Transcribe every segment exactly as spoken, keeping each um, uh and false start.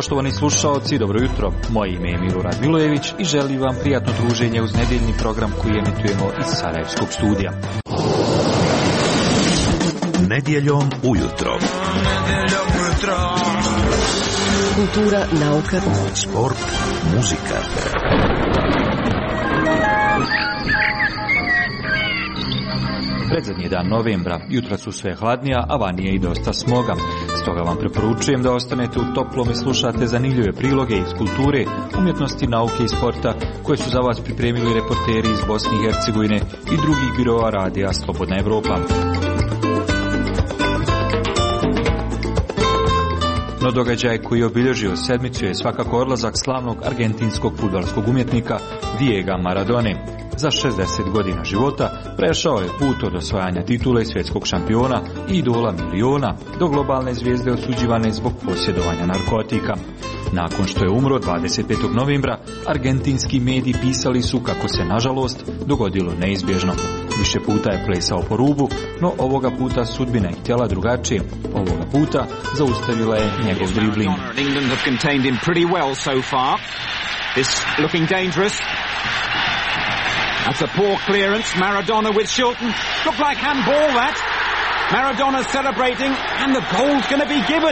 Poštovani slušaoci, dobro jutro. Moje ime je Milorad Milojević i želim vam prijatno druženje uz nedjeljni program koji emitujemo iz Sarajevskog studija. Nedjeljom ujutro. Nedjeljom ujutro. Kultura, nauka, sport, muzika. Predzadnji dan novembra, jutra su sve hladnija, a van je i dosta smoga. Stoga vam preporučujem da ostanete u toplom i slušate zanimljive priloge iz kulture, umjetnosti, nauke i sporta koje su za vas pripremili reporteri iz Bosne i Hercegovine i drugih biroa radija Slobodna Evropa. No događaj koji je obilježio sedmicu je svakako odlazak slavnog argentinskog fudbalskog umjetnika Diega Maradone. Za šezdeset godina života prešao je put od osvajanja titule svjetskog šampiona i idola miliona do globalne zvijezde osuđivane zbog posjedovanja narkotika. Nakon što je umro dvadeset petog novembra, argentinski mediji pisali su kako se nažalost dogodilo neizbježno. Više puta je plesao po rubu, no ovoga puta sudbina je htjela drugačije. Ovoga puta zaustavila je njegov dribling. England have contained him pretty well so far. This looking dangerous. That's a poor clearance. Maradona with Shilton. Looked like handball that. Maradona celebrating and the goal's going to be given.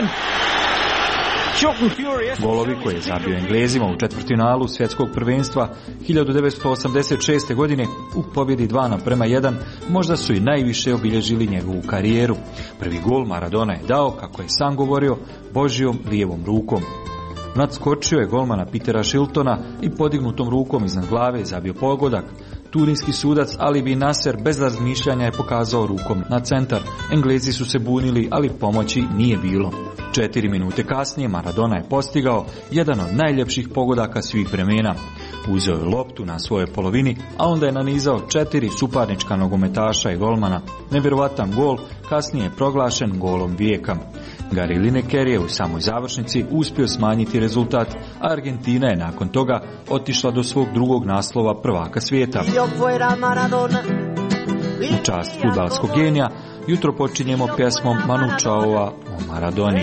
Golovi koje je zabio Englezima u četvrtfinalu svjetskog prvenstva hiljadu devetsto osamdeset šeste. godine u pobjedi dva naprema jedan možda su i najviše obilježili njegovu karijeru. Prvi gol Maradona je dao, kako je sam govorio, Božjom lijevom rukom. Nadskočio je golmana Petera Shiltona i podignutom rukom iznad glave zabio pogodak. Turinski sudac Ali Bin Nasser bez razmišljanja je pokazao rukom na centar. Englezi su se bunili, ali pomoći nije bilo. Četiri minute kasnije Maradona je postigao jedan od najljepših pogodaka svih vremena. Uzeo je loptu na svojoj polovini, a onda je nanizao četiri suparnička nogometaša i golmana. Nevjerovatan gol kasnije je proglašen golom vijeka. Gary Lineker je u samoj završnici uspio smanjiti rezultat, a Argentina je nakon toga otišla do svog drugog naslova prvaka svijeta. U čast fudbalskog genija jutro počinjemo pjesmom Manu Chaoa o Maradoni.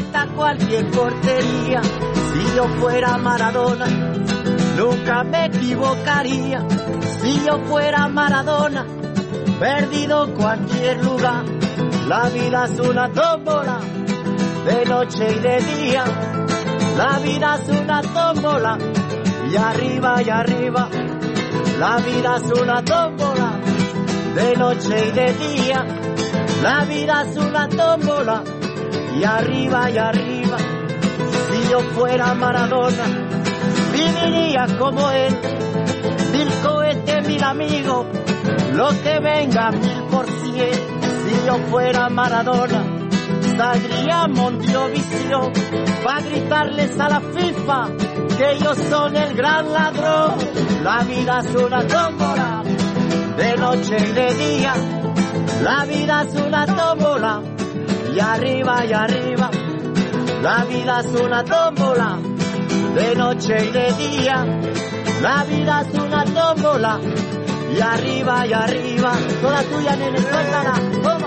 Nunca me equivocaría si yo fuera Maradona, perdido cualquier lugar. La vida es una tómbola, de noche y de día. La vida es una tómbola, y arriba y arriba. La vida es una tómbola, de noche y de día. La vida es una tómbola, y arriba y arriba. Si yo fuera Maradona, viviría como él, mil cohetes, mil amigos, lo que venga mil por cien. Si yo fuera Maradona, saldría a Mondovisión para gritarles a la FIFA que ellos son el gran ladrón. La vida es una tómbola, de noche y de día. La vida es una tómbola, y arriba y arriba. La vida es una tómbola, de noche y de día. La vida es una tómbola, y arriba y arriba. Toda tuya, nene, suéltala, toma.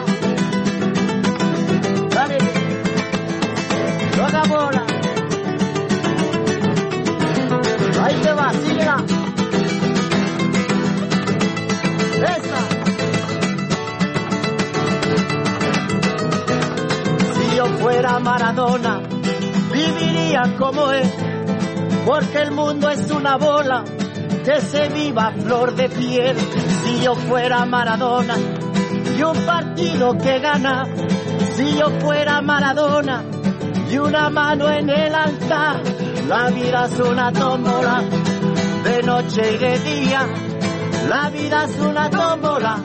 Dale, toda bola. Ahí te va, síguela. Esa. Si yo fuera Maradona, viviría como él. Porque el mundo es una bola, que se viva flor de piel. Si yo fuera Maradona, y un partido que gana. Si yo fuera Maradona, y una mano en el altar. La vida es una tómbola, de noche y de día. La vida es una tómbola.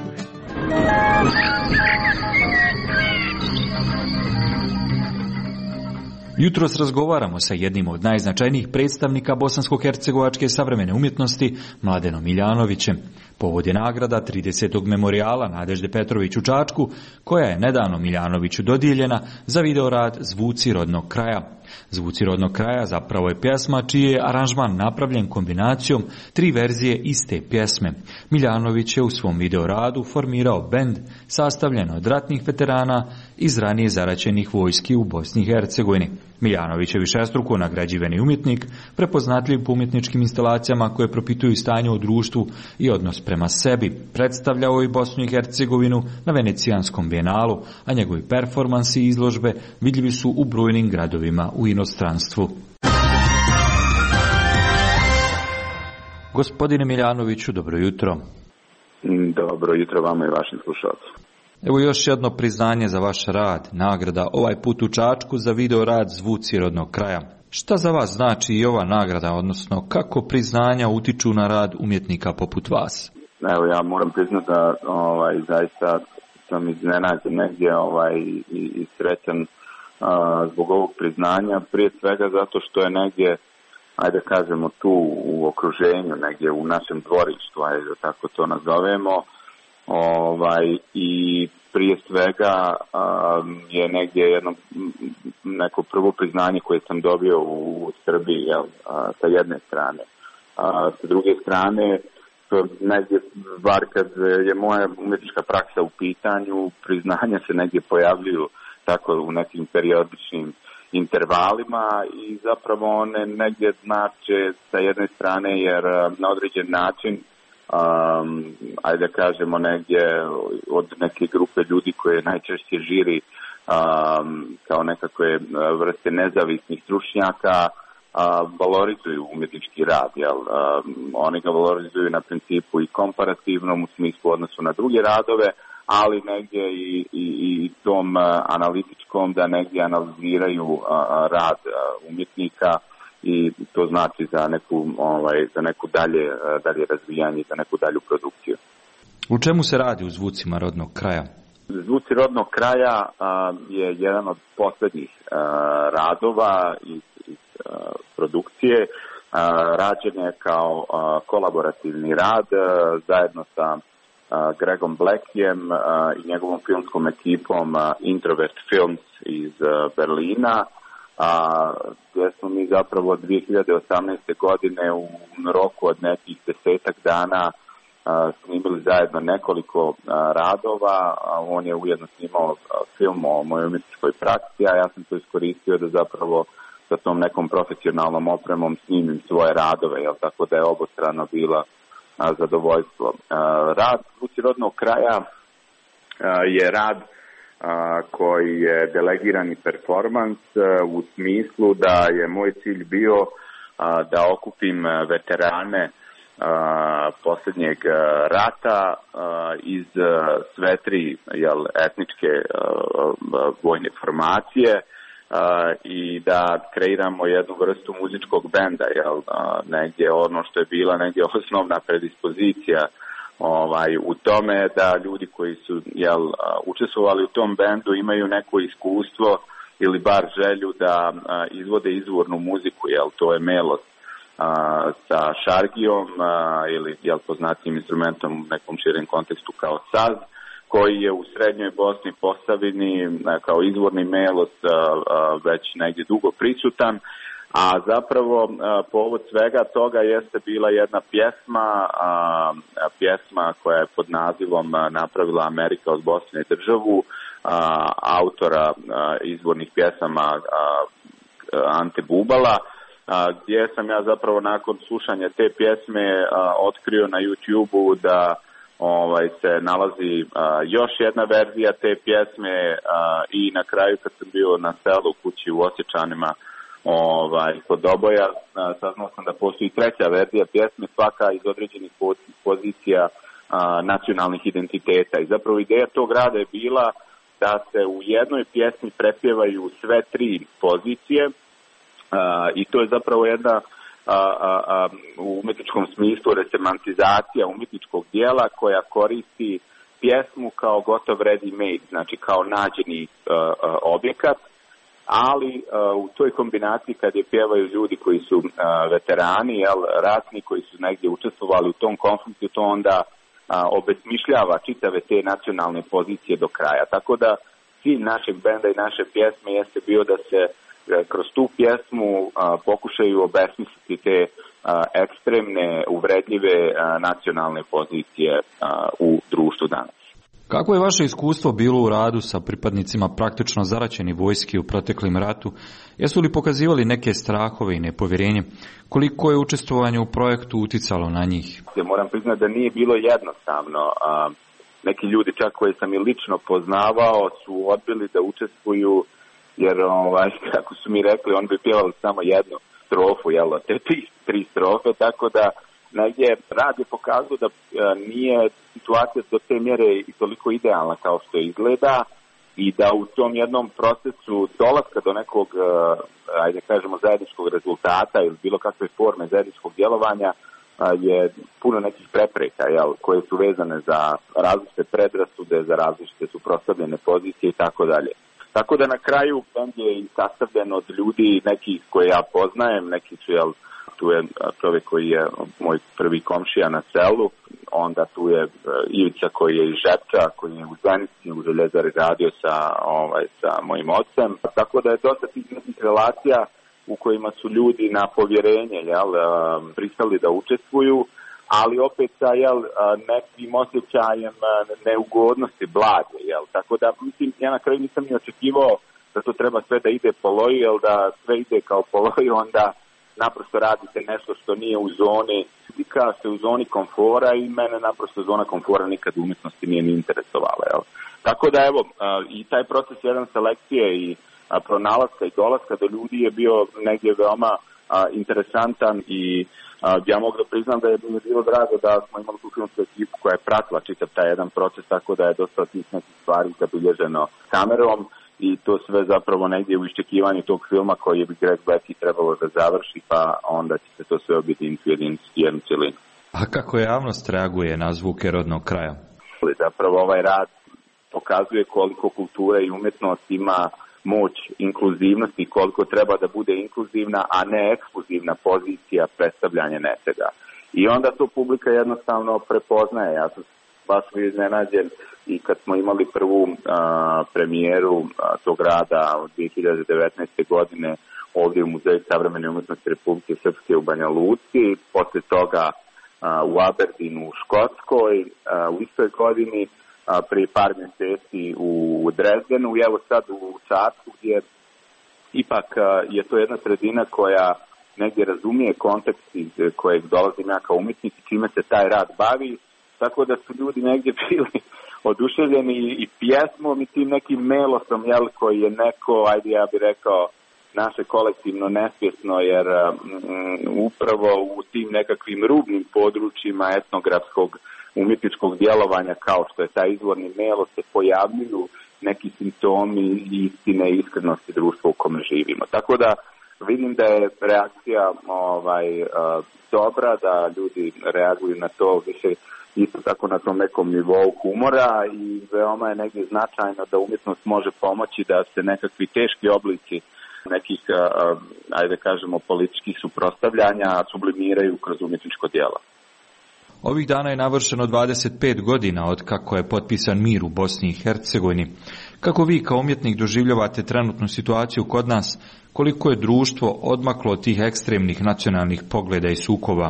Jutros razgovaramo sa jednim od najznačajnijih predstavnika bosansko-hercegovačke savremene umjetnosti, Mladenom Miljanovićem. Povod je nagrada tridesetog memorijala Nadežde Petrović u Čačku, koja je nedavno Miljanoviću dodijeljena za videorad Zvuci rodnog kraja. Zvuci rodnog kraja zapravo je pjesma čiji je aranžman napravljen kombinacijom tri verzije iste pjesme. Miljanović je u svom videoradu formirao bend sastavljen od ratnih veterana iz ranije zaraćenih vojski u Bosni i Hercegovini. Miljanović je višestruko nagrađivani umjetnik, prepoznatljiv po umjetničkim instalacijama koje propituju stanje u društvu i odnos prema sebi. Predstavljao je i Bosnu i Hercegovinu na Venecijanskom bijenalu, a njegovi performansi i izložbe vidljivi su u brojnim gradovima u inostranstvu. Gospodine Miljanoviću, dobro jutro. Dobro jutro vama i vašim slušalcima. Evo još jedno priznanje za vaš rad, nagrada, ovaj put u Čačku za video rad Zvuci rodnog kraja. Šta za vas znači i ova nagrada, odnosno kako priznanja utiču na rad umjetnika poput vas? Evo, ja moram priznati da ovaj, zaista sam iznenađen negdje ovaj, i, i srećan a, zbog ovog priznanja, prije svega zato što je negdje, ajde kažemo, tu u okruženju, negdje u našem dvorištu, ajde tako to nazovemo, ovaj, i prije svega um, je negdje jedno neko prvo priznanje koje sam dobio u Srbiji, jel, a, sa jedne strane. A, sa druge strane, negdje, bar kad je moja umjetnička praksa u pitanju, priznanja se negdje pojavljuju tako u nekim periodičnim intervalima i zapravo one negdje znače sa jedne strane jer na određen način um, ajde da kažemo negdje od neke grupe ljudi koje najčešće žiri um, kao nekakve vrste nezavisnih stručnjaka uh, valorizuju umjetnički rad, jel? Um, oni ga valorizuju na principu i komparativnom u smislu odnosu na druge radove, ali negdje i, i, i tom uh, analitičkom da negdje analiziraju uh, rad uh, umjetnika i to znači za neku, ovaj, za neku dalje, uh, dalje razvijanje, za neku dalju produkciju. U čemu se radi u Zvucima rodnog kraja? Zvuci rodnog kraja uh, je jedan od posljednjih uh, radova iz, iz uh, produkcije. Uh, rađen je kao uh, kolaborativni rad uh, zajedno sa Uh, Gregom Blackiem uh, i njegovom filmskom ekipom uh, Introvert Films iz uh, Berlina, uh, gdje smo mi zapravo dvije hiljade osamnaeste. godine u roku od nekih desetak dana uh, snimili zajedno nekoliko uh, radova. Uh, on je ujedno snimao uh, film o mojoj umjetničkoj praksi, a ja sam to iskoristio da zapravo sa tom nekom profesionalnom opremom snimim svoje radove, jel? Tako da je obostrano bila zadovoljstvo. Rad Zvuci rodnog kraja je rad koji je delegirani performans u smislu da je moj cilj bio da okupim veterane posljednjeg rata iz sve tri, jel, etničke vojne formacije Uh, i da kreiramo jednu vrstu muzičkog benda, jel, uh, negdje ono što je bila negdje osnovna predispozicija ovaj, u tome da ljudi koji su, jel, uh, učestvovali u tom bendu imaju neko iskustvo ili bar želju da uh, izvode izvornu muziku, jel, to je melos uh, sa šargijom uh, ili, jel, poznatim instrumentom u nekom širem kontekstu kao saz, koji je u Srednjoj Bosni Posavini kao izvorni melos već negdje dugo prisutan, a zapravo povod svega toga jeste bila jedna pjesma, pjesma koja je pod nazivom napravila Amerika od Bosne državu, autora izvornih pjesama Ante Bubala, gdje sam ja zapravo nakon slušanja te pjesme otkrio na YouTubeu da Ovaj, se nalazi uh, još jedna verzija te pjesme uh, i na kraju kad sam bio na selu kući u Osječanima ovaj, kod Doboja, uh, saznao sam da postoji treća verzija pjesme, svaka iz određenih pozicija uh, nacionalnih identiteta. I zapravo ideja tog rada je bila da se u jednoj pjesmi prepjevaju sve tri pozicije uh, i to je zapravo jedna A, a, a, u umjetničkom smislu resemantizacija umjetničkog dijela koja koristi pjesmu kao gotov ready made, znači kao nađeni a, a, objekat, ali a, u toj kombinaciji kad je pjevaju ljudi koji su a, veterani, jel, ratni, koji su negdje učestvovali u tom konfliktu, to onda a, obesmišljava čitave te nacionalne pozicije do kraja. Tako da cilj našeg benda i naše pjesme jeste bio da se kroz tu pjesmu a, pokušaju obesmisliti te a, ekstremne, uvredljive a, nacionalne pozicije a, u društvu danas. Kako je vaše iskustvo bilo u radu sa pripadnicima praktično zaraćeni vojski u proteklim ratu? Jesu li pokazivali neke strahove i nepovjerenje? Koliko je učestvovanje u projektu uticalo na njih? Moram priznati da nije bilo jednostavno. Neki ljudi čak koji sam i lično poznavao su odbili da učestvuju, jer ovaj, kako su mi rekli, on bi pjevali samo jednu strofu, jel, te tri, tri strofe, tako da negdje rad je pokazao da nije situacija do te mjere i toliko idealna kao što izgleda i da u tom jednom procesu dolaska do nekog, ajde kažemo, zajedničkog rezultata ili bilo kakve forme zajedničkog djelovanja je puno nekih prepreka, jel, koje su vezane za različite predrasude, za različite suprotstavljene pozicije i tako dalje. Tako da na kraju bend je i sastavljen od ljudi nekih koje ja poznajem, neki su, jel, tu je čovjek koji je moj prvi komšija na selu, onda tu je Ivica koji je iz Žepča, koji je u Zenici, u Željezari radio sa, ovaj, sa mojim ocem. Tako da je dosta tih nekih relacija u kojima su ljudi na povjerenje, jel, pristali da učestvuju, ali opet sa, jel, nekim osjećajem neugodnosti, blage, jel. Tako da, mislim, ja na kraju nisam ni očekivao da to treba sve da ide po loju, jel, da sve ide kao po loju, onda naprosto radite nešto što nije u zoni, kada ste u zoni komfora i mene naprosto zona komfora nikad u umjetnosti nije ni interesovala, jel. Tako da, evo, i taj proces jedan selekcije i pronalaska i dolaska do ljudi je bio negdje veoma a, interesantan i a, ja mogu da priznam da je bilo drago da smo imali tu filmsku ekipu koja je pratila čitav taj jedan proces, tako da je dosta tih nekih stvari zabilježeno kamerom i to sve zapravo negdje u iščekivanju tog filma koji bi Greg Blackie trebalo da završi, pa onda će se to sve objediniti u jednu cjelinu. A kako javnost reaguje na zvuke rodnog kraja? Zapravo ovaj rad pokazuje koliko kultura i umjetnost ima moć inkluzivnosti, koliko treba da bude inkluzivna, a ne ekskluzivna pozicija predstavljanja nečega. I onda to publika jednostavno prepoznaje. Ja sam baš iznenađen i kad smo imali prvu a, premijeru a, tog rada od dvije hiljade devetnaeste. godine ovdje u Muzeju savremene umjetnosti Republike Srpske u Banja Luci, poslije toga a, u Aberdeenu u Škotskoj, a, u istoj godini, a, prije par mjeseci u Dresdenu i evo sad u Čačku, gdje ipak a, je to jedna sredina koja negdje razumije kontekst iz kojeg dolazim ja kao umjetnik i čime se taj rad bavi, tako da su ljudi negdje bili oduševljeni i pjesmom i tim nekim melosom, jel, koji je neko, ajde ja bih rekao, naše kolektivno nesvjesno, jer um, upravo u tim nekakvim rubnim područjima etnografskog umjetničkog djelovanja, kao što je taj izvorni melos, se pojavljuju neki simptomi istine i iskrenosti društva u kome živimo. Tako da vidim da je reakcija ovaj, uh, dobra, da ljudi reaguju na to više isto tako na tom nekom nivou humora i veoma je negdje značajno da umjetnost može pomoći da se nekakvi teški oblici nekih, uh, ajde kažemo, političkih suprotstavljanja sublimiraju kroz umjetničko djelo. Ovih dana je navršeno dvadeset pet godina od kako je potpisan mir u Bosni i Hercegovini. Kako vi kao umjetnik doživljavate trenutnu situaciju kod nas? Koliko je društvo odmaklo od tih ekstremnih nacionalnih pogleda i sukoba?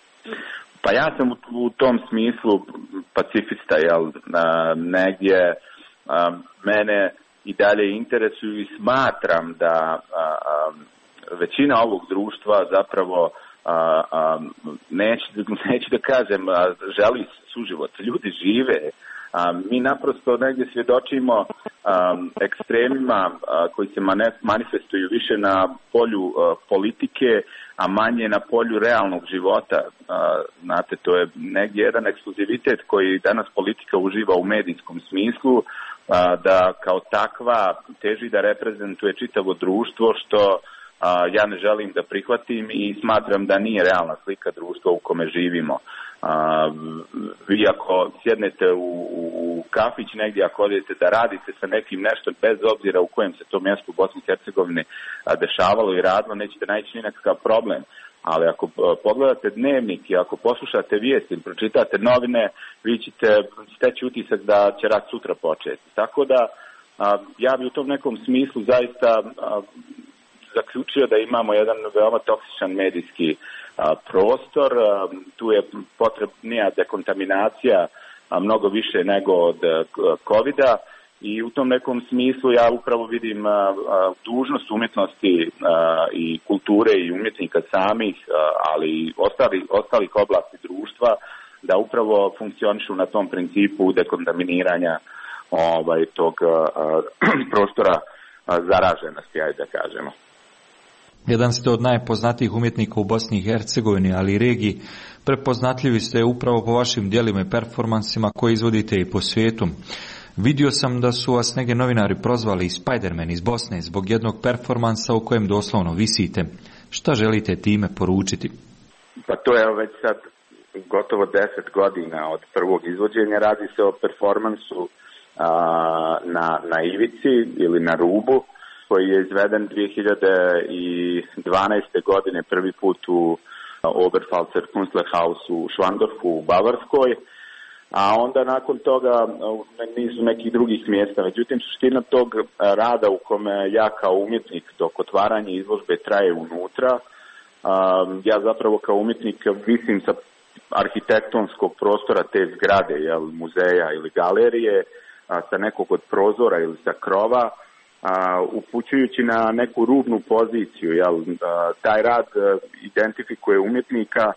Pa ja sam u, u tom smislu pacifista, jel, a, negdje a, mene i dalje interesuju i smatram da a, a, većina ovog društva zapravo a, a, neću, neću da kažem, a, želi suživot. Ljudi žive. A, mi naprosto negdje svjedočimo a, ekstremima a, koji se manifestuju više na polju a, politike, a manje na polju realnog života. A, znate, to je negdje jedan ekskluzivitet koji danas politika uživa u medijskom smislu, a, da kao takva teži da reprezentuje čitavo društvo, što a, ja ne želim da prihvatim i smatram da nije realna slika društva u kome živimo. A, vi ako sjednete u, u kafić negdje, ako odete da radite sa nekim nešto, bez obzira u kojem se to mjestu u Bosni i Hercegovini dešavalo i radilo, nećete naći nikakav problem. Ali ako pogledate dnevnik i ako poslušate vijesti ili pročitate novine, vi ćete steći utisak da će rat sutra početi. Tako da a, ja bi u tom nekom smislu zaista a, zaključio da imamo jedan veoma toksičan medijski a, prostor. A, tu je potrebnija dekontaminacija a, mnogo više nego od covida. I u tom nekom smislu ja upravo vidim a, a, dužnost umjetnosti a, i kulture i umjetnika samih, a, ali i ostali, ostalih oblasti društva, da upravo funkcionišu na tom principu dekontaminiranja ovaj, tog a, a, prostora a, zaraženosti, ajde da kažemo. Jedan ste od najpoznatijih umjetnika u Bosni i Hercegovini, ali i regiji. Prepoznatljivi ste upravo po vašim djelima i performansima koje izvodite i po svijetu. Vidio sam da su vas neke novinari prozvali Spider-Man iz Bosne zbog jednog performansa u kojem doslovno visite. Šta želite time poručiti? Pa to je već sad gotovo deset godina od prvog izvođenja. Radi se o performansu a, na, na ivici ili na rubu, koji je izveden dvije hiljade dvanaeste. godine prvi put u Oberpfalzer Kunstlerhaus u Schwandorfu u Bavarskoj, a onda nakon toga na nizu nekih drugih mjesta. Međutim, suština tog rada u kome ja kao umjetnik dok otvaranje izložbe traje unutra, ja zapravo kao umjetnik visim sa arhitektonskog prostora te zgrade, jel, muzeja ili galerije, sa nekog od prozora ili sa krova, Uh, upućujući na neku rubnu poziciju, jel, uh, taj rad uh, identifikuje umjetnika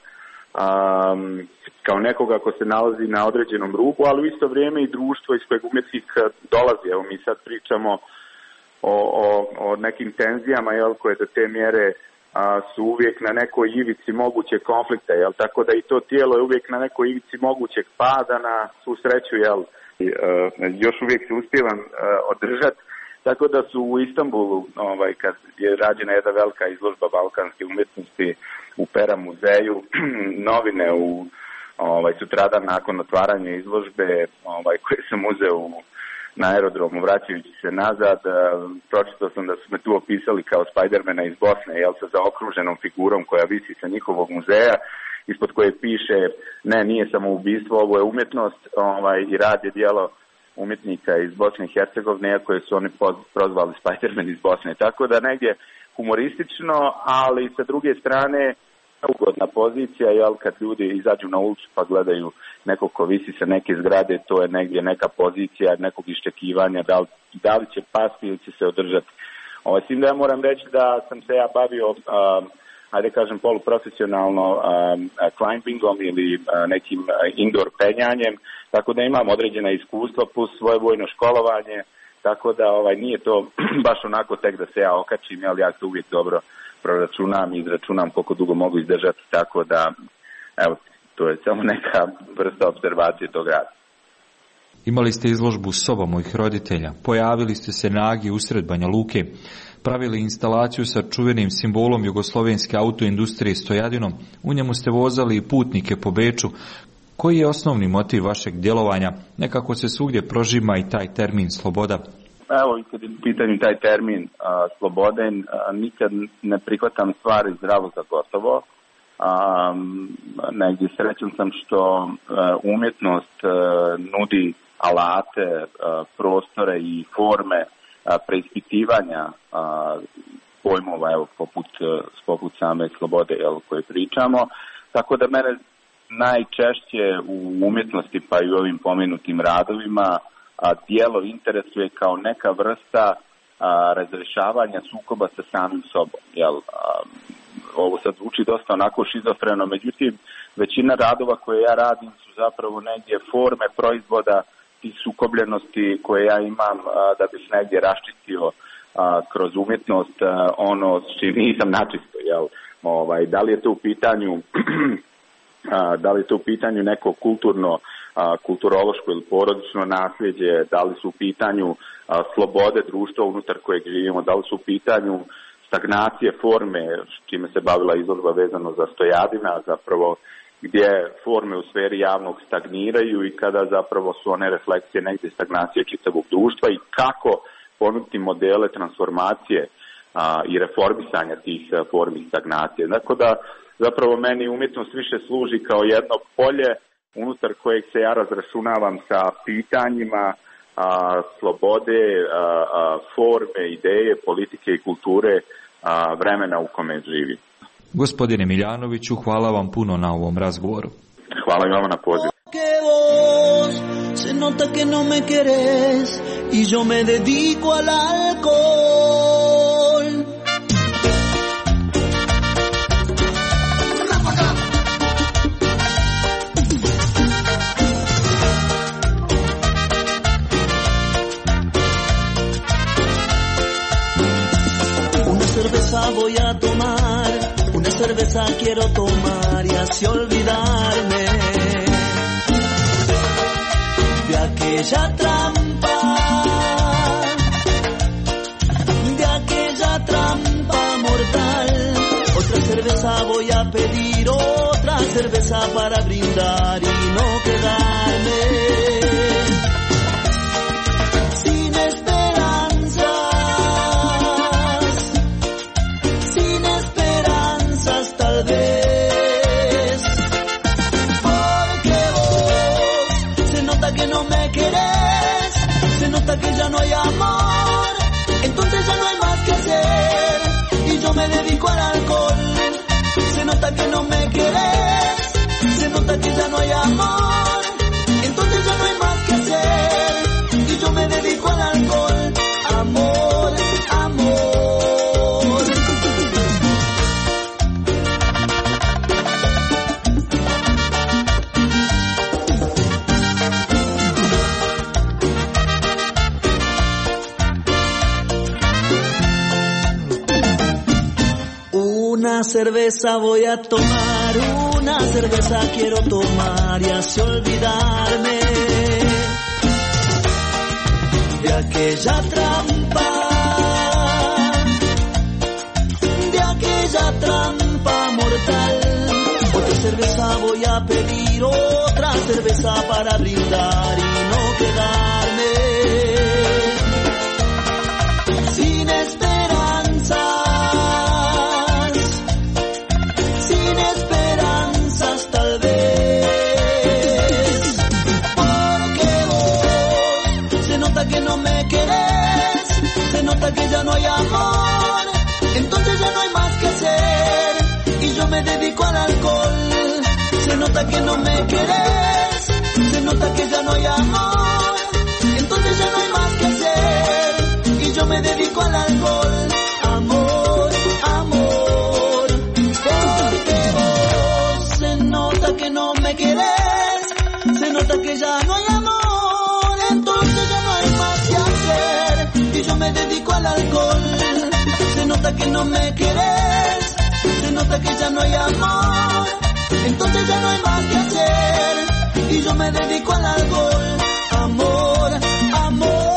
um, kao nekoga ko se nalazi na određenom rubu, ali u isto vrijeme i društvo iz kojeg umjetnik dolazi. Evo, mi sad pričamo o, o, o nekim tenzijama, jel, koje do te mjere uh, su uvijek na nekoj ivici mogućeg konflikta, jel, tako da i to tijelo je uvijek na nekoj ivici mogućeg pada, na svu sreću, jel, i, uh, još uvijek se uspijevam uh, održati. Tako da su u Istanbulu, ovaj, kad je rađena jedna velika izložba balkanske umjetnosti u Pera muzeju, novine u ovaj, sutradan nakon otvaranja izložbe, ovaj, koje sam uzeo u, na aerodromu vraćajući se nazad, pročitao sam da su me tu opisali kao Spidermana iz Bosne, jel, sa zaokruženom figurom koja visi sa njihovog muzeja, ispod koje piše ne, nije samoubistvo, ovo je umjetnost, ovaj, i rad je djelo umjetnika iz Bosne i Hercegovine, koje su oni prozvali Spider-Man iz Bosne. Tako da negdje humoristično, ali sa druge strane ugodna pozicija, jel, kad ljudi izađu na ulicu pa gledaju nekog ko visi sa neke zgrade, to je negdje neka pozicija nekog iščekivanja, da li, da li će pasti ili će se održati. Ovo, s tim da ja moram reći da sam se ja bavio um, ajde kažem poluprofesionalno um, climbingom ili uh, nekim uh, indoor penjanjem, tako da imam određena iskustva plus svoje vojno školovanje, tako da ovaj nije to baš onako tek da se ja okačim, ali ja to uvijek dobro proračunam i izračunam koliko dugo mogu izdržati, tako da evo, to je samo neka vrsta observacije tog rada. Imali ste izložbu soba mojih roditelja, pojavili ste se na Agi usred Banja Luke, pravili instalaciju sa čuvenim simbolom jugoslovenske autoindustrije Stojadinom, u njemu ste vozali i putnike po Beču. Koji je osnovni motiv vašeg djelovanja? Nekako se svugdje prožima i taj termin sloboda. Evo, kad je u pitanju taj termin a, sloboden, a, nikad ne prihvatam stvari zdravo za gotovo. A, negdje srećan sam što a, umjetnost a, nudi alate, a, prostore i forme a, preispitivanja a, pojmova, evo, poput, poput same slobode, jel, koje pričamo. Tako da mene najčešće u umjetnosti, pa i u ovim pomenutim radovima, a, dijelo interesuje kao neka vrsta a, razrešavanja sukoba sa samim sobom. Jel, a, ovo sad zvuči dosta onako šizofreno, međutim, većina radova koje ja radim su zapravo negdje forme proizvoda tih sukobljenosti koje ja imam, a, da bih negdje raščistio a, kroz umjetnost a, ono s čim nisam načisto. Jel, ovaj, da li je to u pitanju A, da li je to u pitanju neko kulturno, a, kulturološko ili porodično nasljeđe, da li su u pitanju a, slobode društva unutar kojeg živimo, da li su u pitanju stagnacije forme, s čime se bavila izložba vezano za Stojadina, zapravo gdje forme u sferi javnog stagniraju i kada zapravo su one refleksije negdje stagnacije čitavog društva i kako ponuditi modele transformacije a, i reformisanja tih a, formi stagnacije. Dakle, da zapravo meni umjetnost više služi kao jedno polje unutar kojeg se ja razračunavam sa pitanjima a, slobode, a, a, forme, ideje, politike i kulture a, vremena u kome živim. Gospodine Miljanoviću, hvala vam puno na ovom razgovoru. Hvala i vama na pozivu. nota que no me querés y yo me dedico al alcohol. Una cerveza voy a tomar, una cerveza quiero tomar y así olvidarme de aquella trampa, de aquella trampa mortal. Otra cerveza voy a pedir, otra cerveza para brindar y no quedarme sin esperanzas, sin esperanzas tal vez, porque vos se nota que no me querés, se nota que ya no hay amor, entonces ya no hay más que hacer y yo me dedico al alcohol. Se nota que no me querés, se nota que ya no hay amor, entonces ya no hay más que hacer y yo me dedico al alcohol. Amor, amor. Una cerveza voy a tomar, una cerveza quiero tomar y así olvidarme de aquella trampa, de aquella trampa mortal. Otra cerveza voy a pedir, otra cerveza para brindar y no quedarme sin esperanza, sin esperanzas tal vez, porque vos se nota que no me querés, se nota que ya no hay amor, entonces ya no hay más que hacer y yo me dedico al alcohol. Se nota que no me querés, se nota que ya no hay amor, entonces ya no hay más que hacer y yo me dedico al alcohol. Amor, amor, porque vos se nota que no me querés, se nota que ya no hay amor, entonces ya no hay más que hacer y yo me dedico al alcohol. Se nota que no me querés, se nota que ya no hay amor, entonces ya no hay más que hacer y yo me dedico al alcohol. Amor, amor,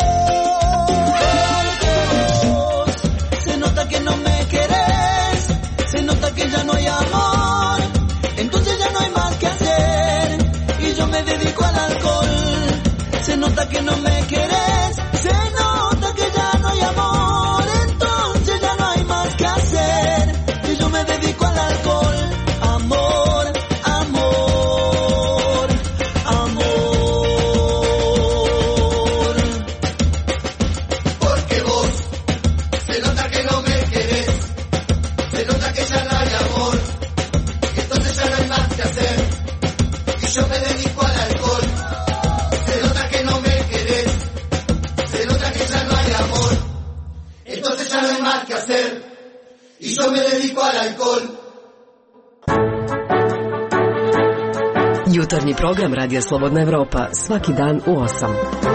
porque vos se nota que no me querés, se nota que ya no hay amor, entonces ya no hay más que hacer y yo me dedico al alcohol. Se nota que no me querés, se nota que ya no hay amor, entonces ya no hay más que hacer y yo me dedico al alcohol. Amor, amor, amor. Porque vos se nota que no me querés, se nota que ya no hay amor, entonces ya no hay más que hacer y yo me dedico al alcohol. Se nota que no me querés, se nota que ya no hay amor, entonces ya no hay más que hacer y yo me dedico al alcohol. Jutarnji program Radija Slobodna Evropa svaki dan u osam.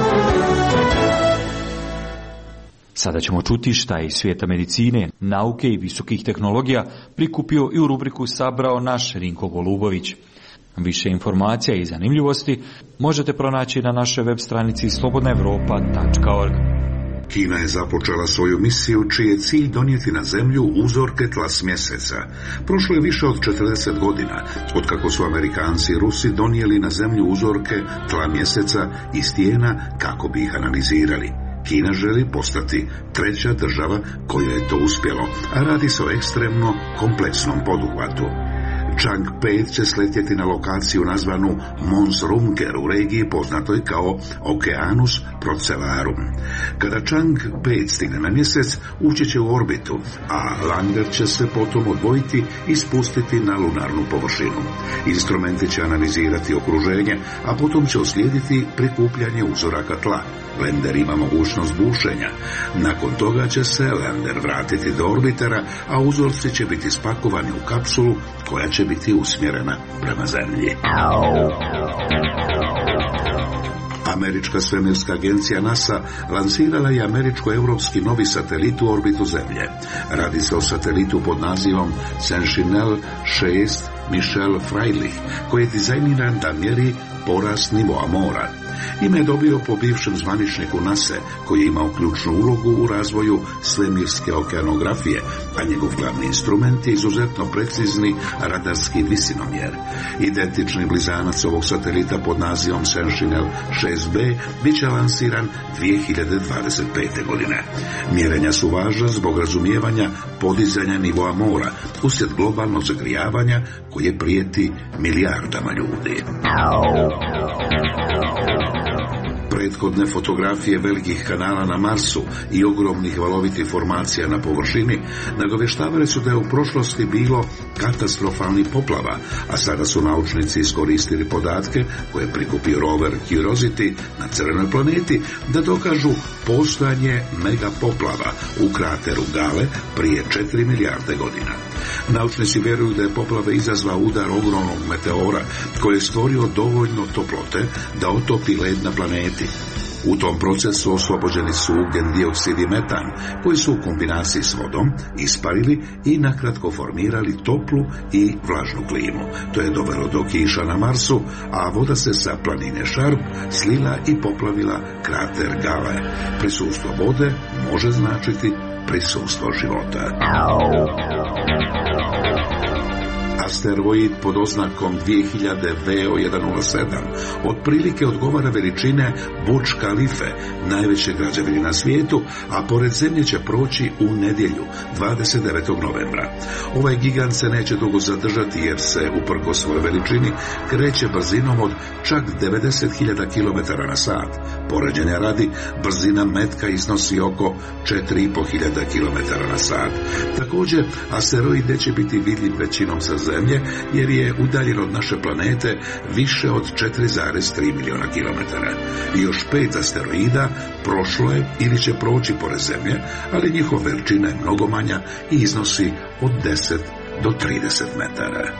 Sada ćemo čuti šta je iz svijeta medicine, nauke i visokih tehnologija prikupio i u rubriku sabrao naš Rinko Golubović. Više informacija i zanimljivosti možete pronaći na našoj web stranici slobodna evropa tačka org. Kina je započela svoju misiju čiji je cilj donijeti na zemlju uzorke tla s mjeseca. Prošlo je više od četrdeset godina, otkako su Amerikanci i Rusi donijeli na zemlju uzorke tla mjeseca i stijena kako bi ih analizirali. Kina želi postati treća država kojoj je to uspjelo, a radi se o ekstremno kompleksnom poduhvatu. Chang pet će sletjeti na lokaciju nazvanu Mons Rumker u regiji poznatoj kao Okeanus Procellarum. Kada Chang pet stigne na mjesec, ući će u orbitu, a lander će se potom odvojiti i spustiti na lunarnu površinu. Instrumenti će analizirati okruženje, a potom će uslijediti prikupljanje uzoraka tla. Lander ima mogućnost bušenja. Nakon toga će se lander vratiti do orbitera, a uzorci će biti spakovani u kapsulu koja će biti usmjerena prema Zemlji. Američka svemirska agencija NASA lansirala je američko-europski novi satelit u orbitu Zemlje. Radi se o satelitu pod nazivom Sentinel šest Michel Freilich, koji je dizajniran da mjeri porast nivoa mora. Ime je dobio po bivšem zvaničniku NASA, koji je imao ključnu ulogu u razvoju svemirske okeanografije, a njegov glavni instrument je izuzetno precizni radarski visinomjer. Identični blizanac ovog satelita pod nazivom Sentinel šest B bit će lansiran dvije hiljade dvadeset pete. godine. Mjerenja su važna zbog razumijevanja podizanja nivoa mora uslijed globalnog zagrijavanja koje prijeti milijardama ljudi. Prethodne fotografije velikih kanala na Marsu i ogromnih valovitih formacija na površini nagovještavali su da je u prošlosti bilo katastrofalnih poplava, a sada su naučnici iskoristili podatke koje je prikupio rover Curiosity na crvenoj planeti da dokažu postojanje megapoplava u krateru Gale prije četiri milijarde godina. Naučnici vjeruju da je poplava izazvao udar ogromnog meteora koji je stvorio dovoljno toplote da otopi led na planeti. U tom procesu oslobođeni su ugljen dioksid i metan, koji su u kombinaciji s vodom isparili i nakratko formirali toplu i vlažnu klimu. To je dovelo do kiša na Marsu, a voda se sa planine Sharp slila i poplavila krater Gale. Prisustvo vode može značiti prisustvo života. Asteroid pod oznakom dvije hiljade V O jedan nula sedam otprilike odgovara veličine Burj Khalife, najveće građevine na svijetu, a pored Zemlje će proći u nedjelju, dvadeset devetog novembra. Ovaj gigant se neće dugo zadržati jer se, uprkos svojoj veličini, kreće brzinom od čak devedeset hiljada kilometara na sat. Poređenja radi, brzina metka iznosi oko četiri i po hiljada kilometara na sat. Također, asteroid neće biti vidljiv većinom sa Zemlje, jer je udaljen od naše planete više od četiri zarez tri milijuna kilometara. I još pet asteroida prošlo je ili će proći pored Zemlje, ali njihova veličina je mnogo manja i iznosi od deset do trideset metara.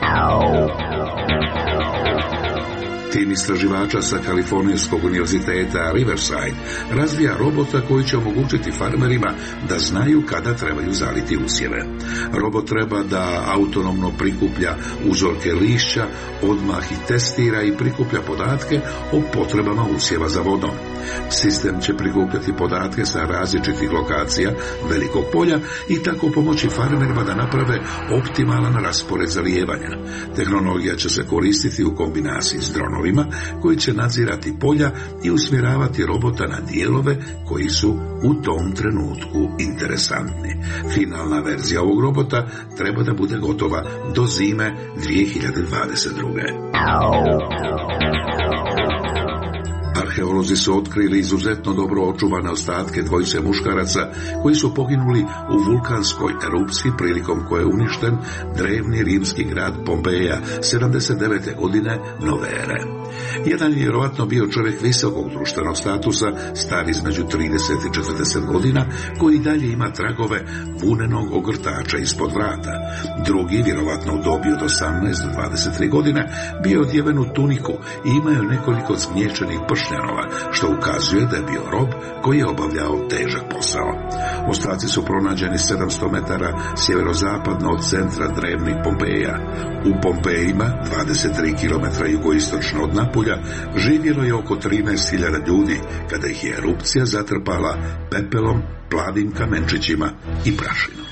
Tim istraživača sa Kalifornijskog univerziteta Riverside razvija robota koji će omogućiti farmerima da znaju kada trebaju zaliti usjeve. Robot treba da autonomno prikuplja uzorke lišća, odmah ih testira i prikuplja podatke o potrebama usjeva za vodom. Sistem će prikupljati podatke sa različitih lokacija velikog polja i tako pomoći farmerima da naprave optimalan raspored zalijevanja. Tehnologija će se koristiti u kombinaciji s dronovima koji će nadzirati polja i usmjeravati robota na dijelove koji su u tom trenutku interesantni. Finalna verzija ovog robota treba da bude gotova do zime dvije hiljade dvadeset druge. Arheolozi su otkrili izuzetno dobro očuvane ostatke dvojice muškaraca koji su poginuli u vulkanskoj erupciji prilikom koje je uništen drevni rimski grad Pompeja sedamdeset devete godine nove ere. Jedan je vjerovatno bio čovjek visokog društvenog statusa, star između trideset i četrdeset godina, koji dalje ima tragove vunenog ogrtača ispod vrata. Drugi, vjerovatno u dobi od osamnaest do dvadeset tri godine, bio odjeven u tuniku i imao nekoliko zgnječenih pršnjanova, što ukazuje da je bio rob koji je obavljao težak posao. Ostaci su pronađeni sedamsto metara sjeverozapadno od centra drevnih Pompeja. U Pompejima, dvadeset tri kilometra jugoistočno od Napulja, živjelo je oko trinaest hiljada ljudi kada ih je erupcija zatrpala pepelom, plavim kamenčićima i prašinom.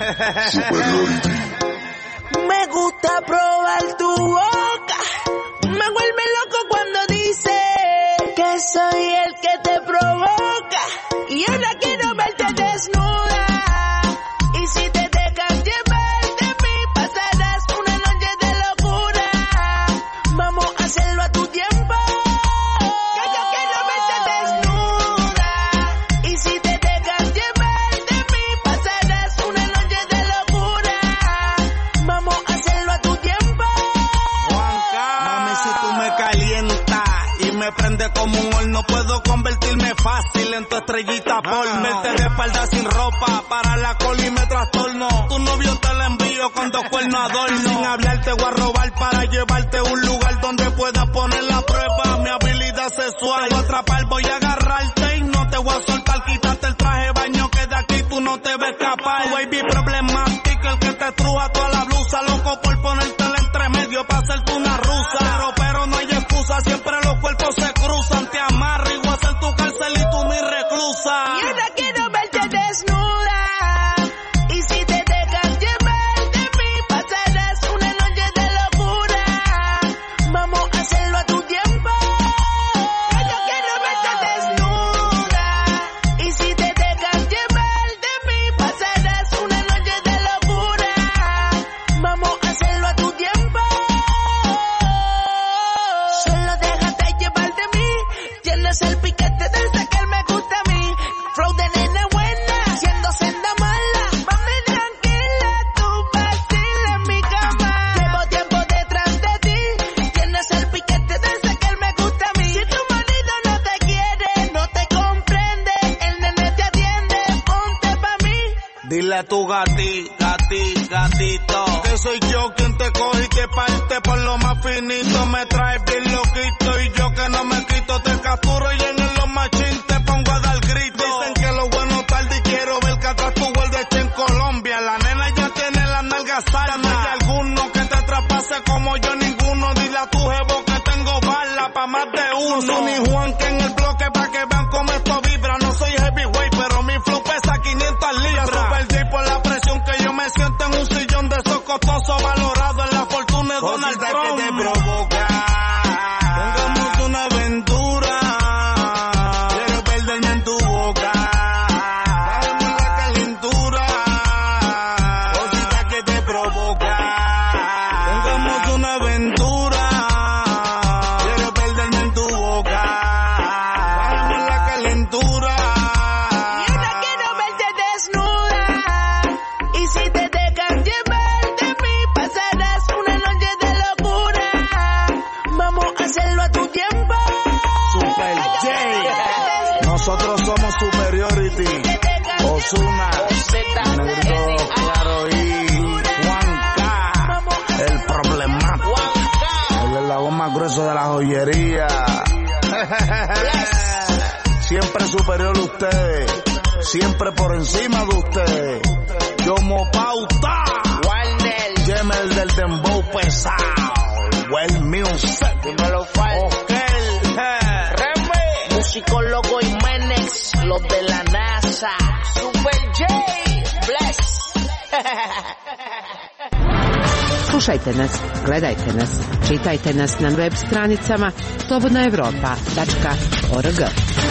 Me gusta probar tu boca, me vuelve loco cuando dice que soy el que te provoca y ahora quiero verte desnuda y si te dejas llevar de mí pasarás una noche de locura, vamos a hacerlo a tu tiempo que yo quiero verte desnuda. se prende como un horno. Puedo convertirme fácil en tu estrellita porno. Verte de espalda sin ropa, para la cola y me trastorno. Tu novio te lo envío con dos cuernos adorno. Sin hablar te voy a robar para llevarte a un lugar donde puedas poner la prueba mi habilidad sexual. Te voy a atrapar, voy a agarrarte y no te voy a soltar. Quítate el traje de baño que de aquí tú no te ves escapar. Baby problemática, el que te truja toda la blusa. Loco por ponerte el entremedio para hacerte una rusa. Pero, pero no hay excusa, siempre los cuerpos se cruzan. Te amarro y voy a hacer tu cárcel y tú mi reclusa. Y ahora quiero verte desnuda. Y si te dejas llevar de mí, pasarás una noche de locura. Vamos a hacerlo a tu tiempo. Yo quiero verte desnuda. Y si te dejas llevar de mí, pasarás una noche de locura. Vamos a hacerlo a tu tiempo. Solo déjate llevar de mí. Tienes el piquete desde que él me gusta a mí. Flow de nena buena, siendo senda mala. Mami tranquila, tú vacila en mi cama. Llevo tiempo detrás de ti. Tienes el piquete desde que él me gusta a mí. Si tu marido no te quiere, no te comprende, el nene te atiende, ponte pa' mí. Dile a tu gati, gati, gatito, que soy yo quien te coge y te parte por lo más finito. Me traes bien loquito y yo que no me quito. Te capturo y en el los machín te pongo a dar grito. Dicen que lo bueno tarde y quiero ver que atrás tu vuelves en Colombia. La nena ya tiene las nalgas sanas. No hay alguno que te traspase como yo, ninguno. Dile a tu jevo que tengo bala pa' más de uno. No soy ni Juan que en el bloque pa' que vean cómo esto vibra. No soy heavyweight, pero mi flow pesa quinientas libras. Super J por la presión que yo me siento en un sillón de esos costosos valorado en la fortuna de Donald Trump. Que te provoca. Tengamos una aventura. Quiero perderme en tu boca. Dame la calentura. Cosita que te provoca. Tengamos una aventura. Quiero perderme en tu boca. Dame la calentura. Y ahora quiero verte desnuda. Y si te dejas llevar de mí, pasarás una noche de locura. Vamos a hacerlo a tu tiempo. Super J. Nosotros somos Superiority. Ozuna, Negrito Claro y Juan K. El problemático. El eslabón más grueso de la joyería. Siempre superior a ustedes. Siempre por encima de ustedes. Yo mo pauta. Warner, Gemel del dembow pesado. Well music. dímelo falso. Okel. Remy, musicólogo y Menex, los de la NASA. Super J, bless. Slušajte nas, gledajte nas, čitajte nas na web stranicama slobodna evropa tačka org.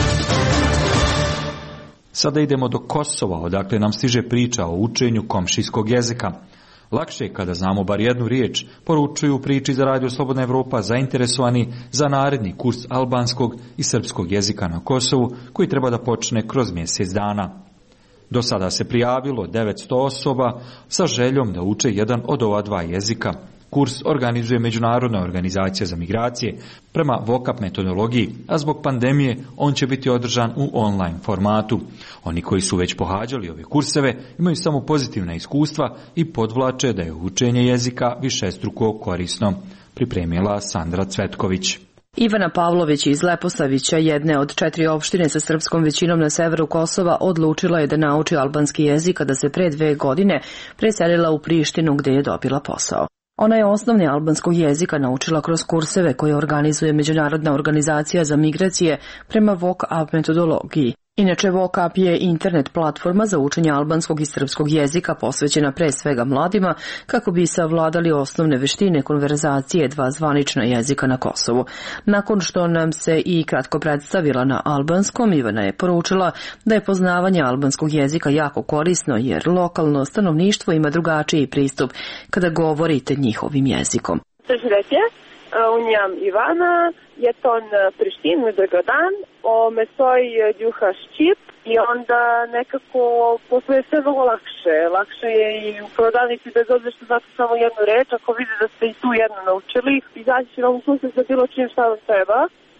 Sada idemo do Kosova, odakle nam stiže priča o učenju komšijskog jezika. Lakše je kada znamo bar jednu riječ, poručuju u priči za Radio Slobodna Evropa zainteresovani za naredni kurs albanskog i srpskog jezika na Kosovu, koji treba da počne kroz mjesec dana. Do sada se prijavilo devetsto osoba sa željom da uče jedan od ova dva jezika. Kurs organizuje Međunarodna organizacija za migracije prema vokap metodologiji, a zbog pandemije on će biti održan u online formatu. Oni koji su već pohađali ove kurseve imaju samo pozitivna iskustva i podvlače da je učenje jezika višestruko korisno. Pripremila Sandra Cvetković. Ivana Pavlović iz Leposavića, jedne od četiri opštine sa srpskom većinom na severu Kosova, odlučila je da nauči albanski jezik, a da se pre dve godine preselila u Prištinu gde je dobila posao. Ona je osnovni albanskog jezika naučila kroz kurseve koje organizuje Međunarodna organizacija za migracije prema vokap metodologiji. Inače, vokap je internet platforma za učenje albanskog i srpskog jezika posvećena pre svega mladima kako bi savladali osnovne veštine konverzacije dva zvanična jezika na Kosovu. Nakon što nam se i kratko predstavila na albanskom, Ivana je poručila da je poznavanje albanskog jezika jako korisno jer lokalno stanovništvo ima drugačiji pristup kada govorite njihovim jezikom. Unë jam Ivana, jeton në Prishtinë, dobar dan, o mesoj gjuha Shqip i onda nekako postoje sve mnogo lakše. Lakše je i u prodavnici bez obzira što znate samo jednu reč, ako vidi da ste i tu jednu naučili, izaći će vam u susret sa bilo čim šta vam treba.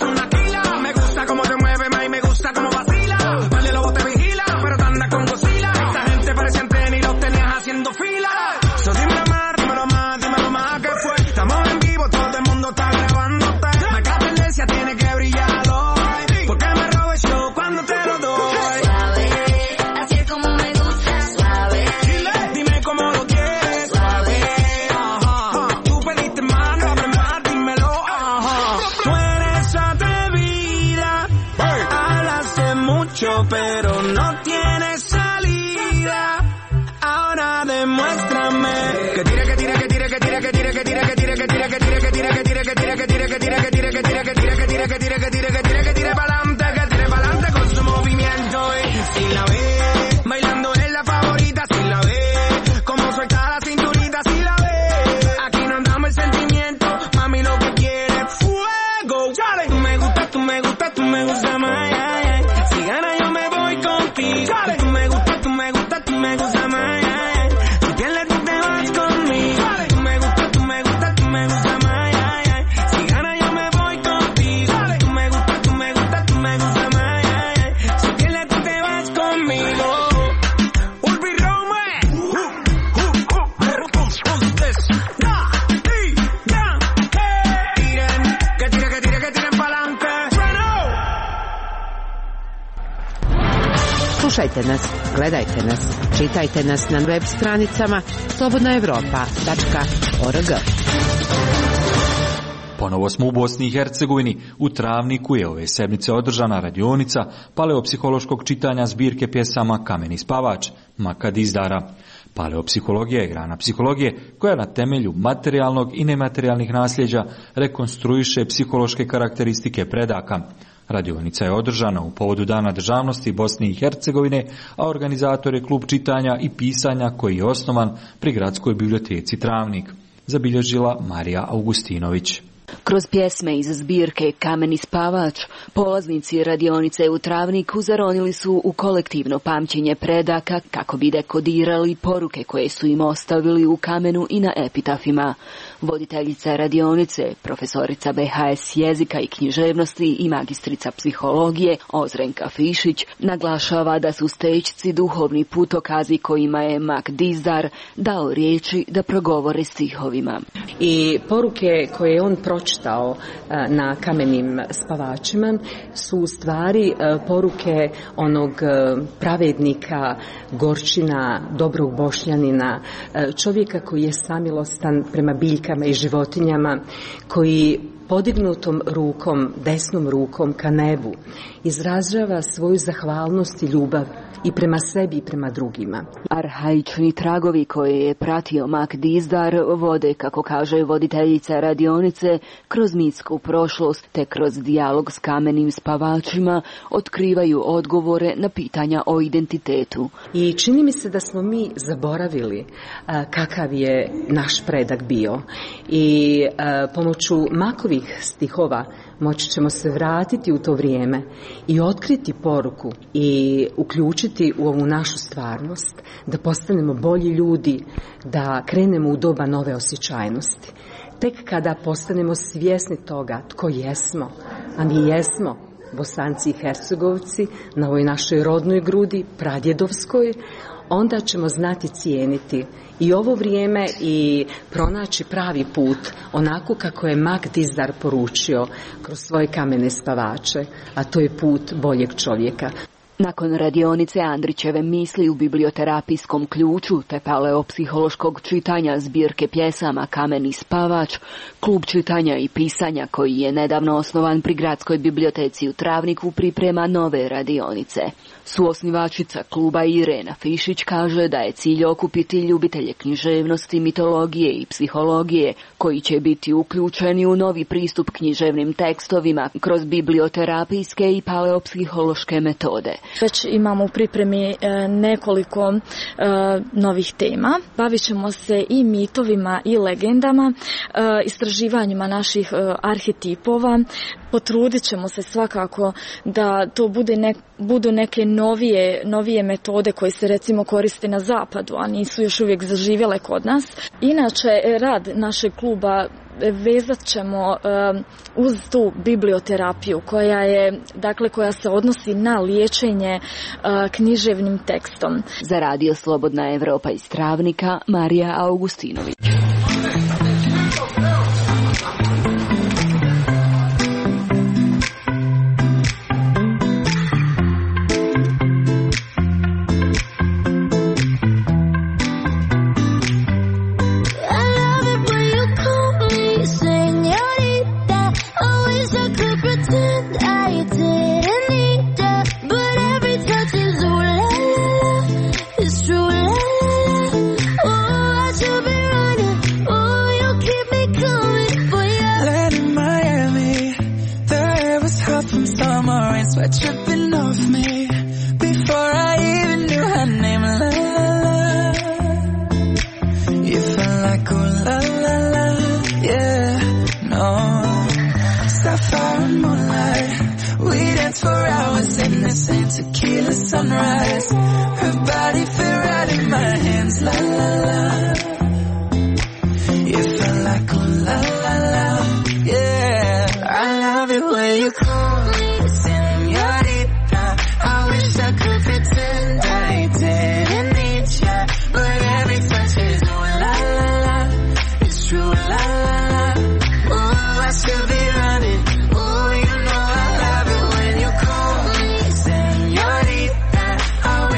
Slušajte nas, gledajte nas, čitajte nas na web stranicama slobodna evropa tačka org. Ponovo smo u Bosni i Hercegovini. U Travniku je ove sedmice održana radionica paleopsihološkog čitanja zbirke pjesama Kameni spavač Maka Dizdara. Paleopsihologija je grana psihologije koja na temelju materijalnog i nematerijalnih nasljeđa rekonstruiše psihološke karakteristike predaka. Radionica je održana u povodu Dana državnosti Bosne i Hercegovine, a organizator je klub čitanja i pisanja koji je osnovan pri Gradskoj biblioteci Travnik. Zabilježila Marija Augustinović. Kroz pjesme iz zbirke Kameni spavač, polaznici radionice u Travniku zaronili su u kolektivno pamćenje predaka kako bi dekodirali poruke koje su im ostavili u kamenu i na epitafima. Voditeljica radionice, profesorica be ha es jezika i književnosti i magistrica psihologije Ozrenka Fišić, naglašava da su stečci duhovni putokazi kojima je Mak Dizdar dao riječi da progovore stihovima. I poruke koje je on pročitao na kamenim spavačima su u stvari poruke onog pravednika, gorčina, dobrog bošnjanina, čovjeka koji je samilostan prema biljkama i životinjama, koji podignutom rukom, desnom rukom ka nebu, izražava svoju zahvalnost i ljubav i prema sebi i prema drugima. Arhaični tragovi koje je pratio Mak Dizdar vode, kako kaže voditeljica radionice, kroz mitsku prošlost te kroz dijalog s kamenim spavačima otkrivaju odgovore na pitanja o identitetu. I čini mi se da smo mi zaboravili a, kakav je naš predak bio. I a, pomoću Makovih stihova moći ćemo se vratiti u to vrijeme i otkriti poruku i uključiti u ovu našu stvarnost, da postanemo bolji ljudi, da krenemo u doba nove osjećajnosti. Tek kada postanemo svjesni toga tko jesmo, a mi jesmo Bosanci i Hercegovci na ovoj našoj rodnoj grudi, pradjedovskoj, onda ćemo znati cijeniti i ovo vrijeme i pronaći pravi put, onako kako je Mak Dizdar poručio kroz svoje kamene spavače, a to je put boljeg čovjeka. Nakon radionice Andrićeve misli u biblioterapijskom ključu te paleopsihološkog čitanja zbirke pjesama Kameni spavač, klub čitanja i pisanja koji je nedavno osnovan pri Gradskoj biblioteci u Travniku priprema nove radionice. Suosnivačica kluba Irena Fišić kaže da je cilj okupiti ljubitelje književnosti, mitologije i psihologije koji će biti uključeni u novi pristup književnim tekstovima kroz biblioterapijske i paleopsihološke metode. Već imamo u pripremi nekoliko novih tema. Bavit ćemo se i mitovima i legendama, istraživanjima naših arhetipova. Potrudit ćemo se svakako da to bude ne, budu neke novije, novije metode koje se recimo koriste na zapadu, a nisu još uvijek zaživjele kod nas. Inače, rad našeg kluba vezat ćemo um, uz tu biblioterapiju koja je, dakle, koja se odnosi na liječenje uh, književnim tekstom. Za radio Slobodna Evropa iz Travnika, Marija Augustinović. Tripping off me before I even knew her name. La la la, you felt like oh la la la, yeah, no. Sapphire and moonlight, we danced for hours in the same tequila sunrise. Her body fit right in my hands. La la la, you felt like oh la la la, yeah. I love it when you call me. I wish I could pretend I didn't need ya, but every touch is oh la la la, it's true la la la. Oh, I should be running. Oh, you know I love it when you call me señorita. I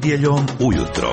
Nedjeljom ujutro.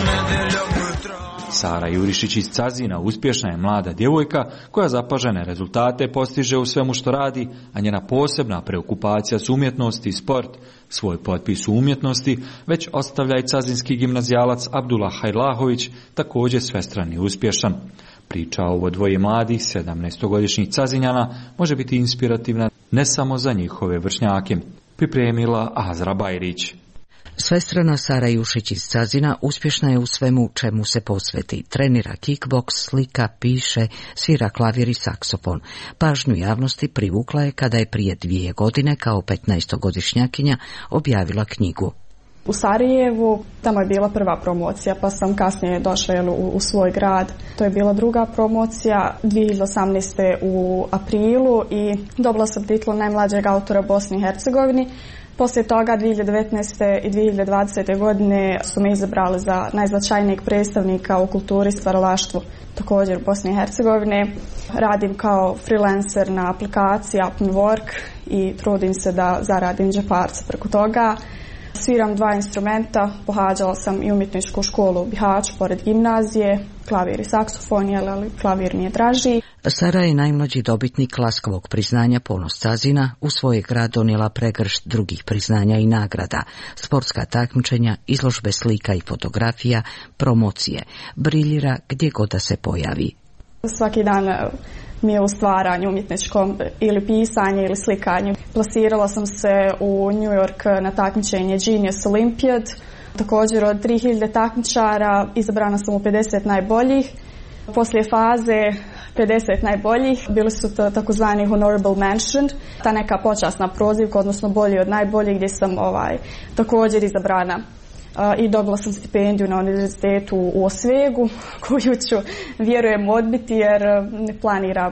Sara Jurišić iz Cazina uspješna je mlada djevojka koja zapažene rezultate postiže u svemu što radi, a njena posebna preokupacija s umjetnosti i sport, svoj potpis u umjetnosti, već ostavlja i cazinski gimnazijalac Abdullah Hajlahović, također svestran i uspješan. Priča o ovo dvoje mladih, sedamnaestogodišnjih Cazinjana, može biti inspirativna ne samo za njihove vršnjake. Pripremila Azra Bajrić. Svestrana Sara Jušić iz Cazina uspješna je u svemu čemu se posveti. Trenira kickboks, slika, piše, svira klavir i saksofon. Pažnju javnosti privukla je kada je prije dvije godine kao petnaestogodišnjakinja objavila knjigu. U Sarajevu, tamo je bila prva promocija, pa sam kasnije došla jel, u, u svoj grad. To je bila druga promocija dvije hiljade osamnaeste. u aprilu i dobila sam titulu najmlađeg autora Bosni i Hercegovini. Poslije toga dvije hiljade devetnaeste. i dvije hiljade dvadesete. godine su me izabrali za najznačajnijeg predstavnika u kulturi i stvaralaštvu, također u Bosni i Hercegovine. Radim kao freelancer na aplikaciji Upwork i trudim se da zaradim džeparca preko toga. Sviram dva instrumenta, pohađala sam i umjetničku školu u Bihaću pored gimnazije, klavir i saksofon, ali klavir mi je draži. Sara je najmlađi dobitnik Laskovog priznanja Ponos Cazina, u svoj grad donijela pregršt drugih priznanja i nagrada, sportska takmičenja, izložbe slika i fotografija, promocije, briljira gdje god da se pojavi. Svaki dan mi je u stvaranju umjetničkom ili pisanje ili slikanju. Plasirala sam se u New York na takmičenje Genius Olympiad. Također od tri hiljade takmičara izabrana sam u pedeset najboljih. Poslije faze pedeset najboljih bili su to takozvani honorable mention, ta neka počasna prozivka, odnosno bolji od najboljih, gdje sam ovaj također izabrana. Uh, i dobila sam stipendiju na univerzitetu u Osvegu, koju ću, vjerujem, odbiti jer ne planiram.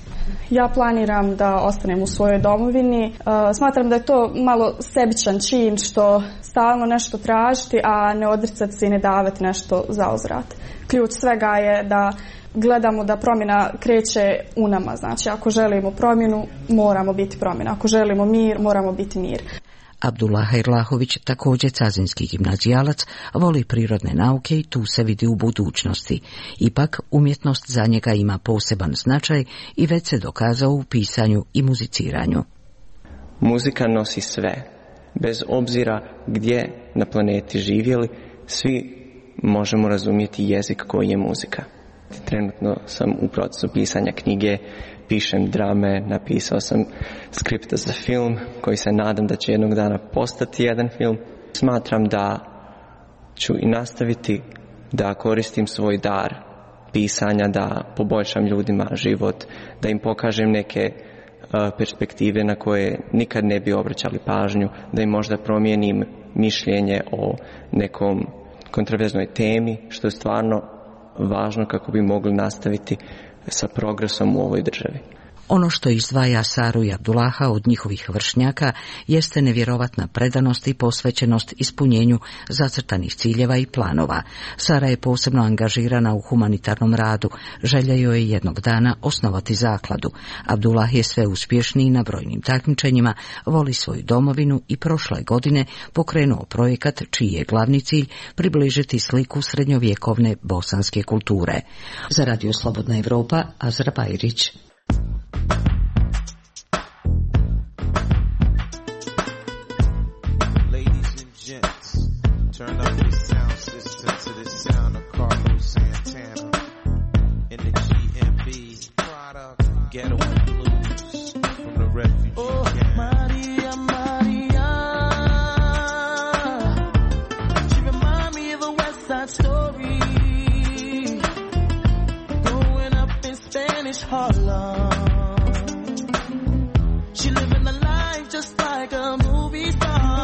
Ja planiram da ostanem u svojoj domovini. Uh, smatram da je to malo sebičan čin što stalno nešto tražiti, a ne odricati se i ne davati nešto za uzvrat. Ključ svega je da gledamo da promjena kreće u nama. Znači, ako želimo promjenu, moramo biti promjena. Ako želimo mir, moramo biti mir. Abdullah Hajlahović, također cazinski gimnazijalac, voli prirodne nauke i tu se vidi u budućnosti. Ipak, umjetnost za njega ima poseban značaj i već se dokazao u pisanju i muziciranju. Muzika nosi sve. Bez obzira gdje na planeti živjeli, svi možemo razumjeti jezik koji je muzika. Trenutno sam u procesu pisanja knjige, pišem drame, napisao sam skript za film koji se nadam da će jednog dana postati jedan film. Smatram da ću i nastaviti da koristim svoj dar pisanja, da poboljšam ljudima život, da im pokažem neke uh, perspektive na koje nikad ne bi obraćali pažnju, da im možda promijenim mišljenje o nekom kontroverznoj temi, što je stvarno važno kako bi mogli nastaviti sa progresom u ovoj državi. Ono što izdvaja Saru i Abdullaha od njihovih vršnjaka jeste nevjerovatna predanost i posvećenost ispunjenju zacrtanih ciljeva i planova. Sara je posebno angažirana u humanitarnom radu, želja joj je jednog dana osnovati zakladu. Abdullah je sve uspješniji na brojnim takmičenjima, voli svoju domovinu i prošle godine pokrenuo projekat čiji je glavni cilj približiti sliku srednjovjekovne bosanske kulture. Za Radio Slobodna Evropa, Azra Bajrić. Turn up the sound system to the sound of Carlos Santana in the G M B product Ghetto Blues from the refugee oh, camp. Maria, Maria, she remind me of a West Side Story, growing up in Spanish Harlem. She living a life just like a movie star.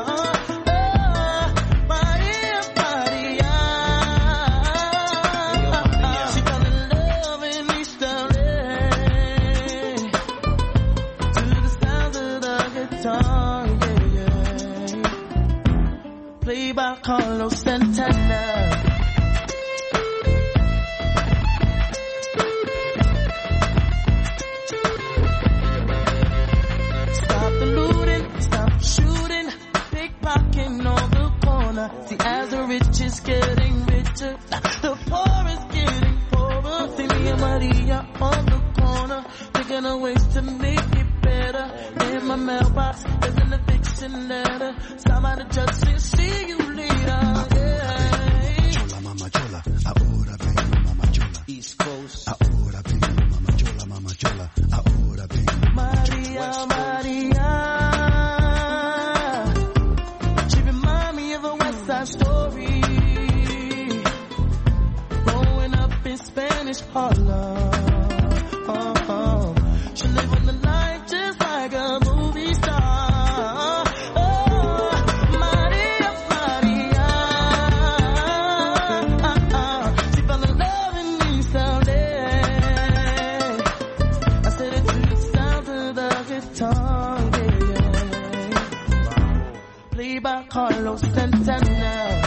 By Carlos Santana. Stop the looting, stop shooting, pickpocketing on the corner. See, as Maria on the corner, thinking of ways to make it better. In my mailbox, there's an eviction letter. Somebody just said, see you later. Yeah. Chola, mama chola, ahora vengo, mama chola. East Coast. Ahora vengo, mama chola, mama chola. Ahora vengo, Maria, Maria. She remind me of a West Side Story. Growing up in Spanish Harlem. Oh, oh. She live on the line just like a movie star. Oh, Maria, Maria. She fell in love in East L A. I said it to the sound of the guitar, yeah. Played by Carlos Santana.